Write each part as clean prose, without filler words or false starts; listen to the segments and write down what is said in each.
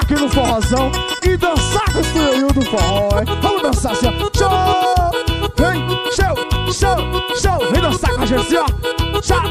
aqui no forrozão e dançar com os tuiuiu do forró, hein? Vamos dançar assim, ó. Show! Vem, show, show, show. Vem dançar com a gente assim, ó. Tchau!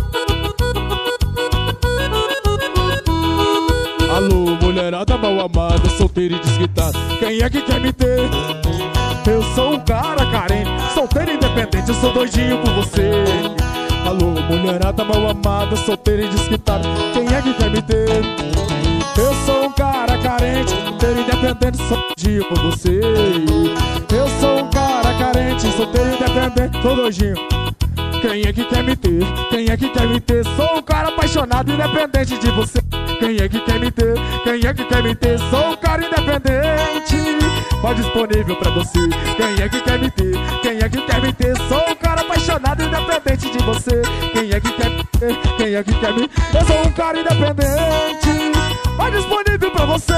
Alô, mulherada mal amada, solteira e desquitada, quem é que quer me ter? Eu sou um cara carente, solteiro e independente, eu sou doidinho por você. Alô, mulherada mal amada, solteira e desquitada, quem é que quer me ter? Eu sou um cara carente, solteiro e independente, sou doidinho por você. Eu sou um cara carente, solteiro e independente, sou doidinho. Quem é que quer me ter? Quem é que quer me ter? Sou um cara apaixonado, independente de você. Quem é que quer me ter? Quem é que quer me ter? Sou um cara independente, mas disponível pra você. Quem é que quer me ter? Quem é que quer me ter? Sou um cara apaixonado, independente de você. Quem é que quer me ter? Quem é que quer me ter? Eu sou um cara independente, mas disponível pra você.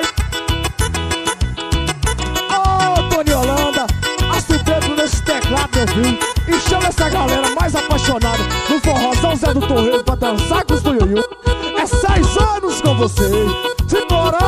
Ô, Tony Holanda, aço o dedo nesse teclado, meu filho, e chama essa galera mais apaixonada no forrozão Zé do Torreiro pra dançar com os tuiuiu. É 6 anos com você. Simbora!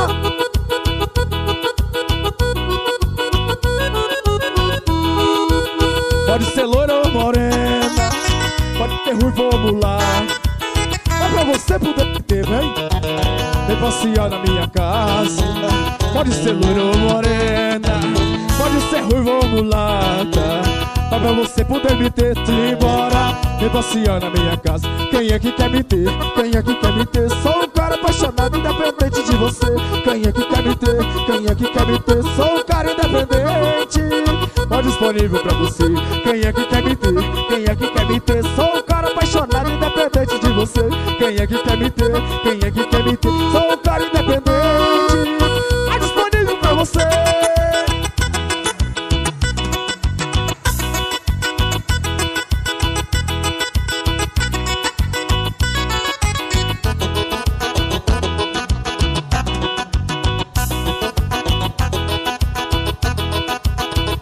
Pode ser loira ou morena, pode ter ruiva ou mulata, é pra você poder ter, vem. Vem passear na minha casa. Pode ser loira ou morena, pode ser ruiva ou mulata, é pra você poder me ter. Simbora! Vem passear na minha casa. Quem é que quer me ter? Quem é que quer me ter? Sou um cara apaixonado, independente de você. Quem é que quer me ter? Quem é que quer me ter? Sou um cara independente, mas disponível pra você. Quem é que quer me ter? Quem é que quer me ter? Sou um cara apaixonado, independente de você. Quem é que quer me ter? Quem é que quer me ter? Sou um cara independente, mas disponível pra você.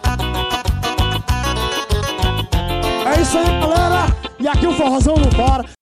É isso aí, galera. E aqui o forrozão não para.